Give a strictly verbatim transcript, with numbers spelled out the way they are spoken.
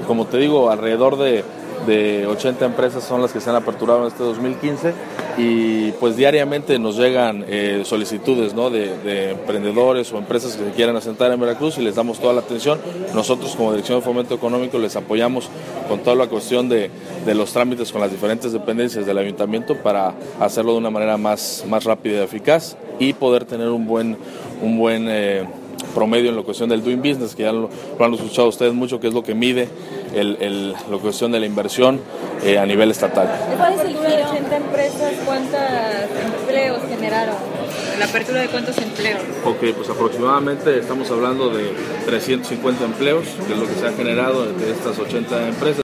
como te digo, alrededor de, de ochenta empresas son las que se han aperturado en este dos mil quince y pues diariamente nos llegan eh, solicitudes, ¿no? de, de emprendedores o empresas que se quieran asentar en Veracruz y les damos toda la atención. Nosotros como Dirección de Fomento Económico les apoyamos con toda la cuestión de, de los trámites con las diferentes dependencias del ayuntamiento para hacerlo de una manera más, más rápida y eficaz y poder tener un buen, un buen eh, promedio en la cuestión del doing business, que ya lo, lo han escuchado ustedes mucho, que es lo que mide el, el, la cuestión de la inversión eh, a nivel estatal. ¿Cuál es el número de ochenta empresas? ¿Cuántos empleos generaron? ¿La apertura de cuántos empleos? Ok, pues aproximadamente estamos hablando de trescientos cincuenta empleos, que es lo que se ha generado de estas ochenta empresas.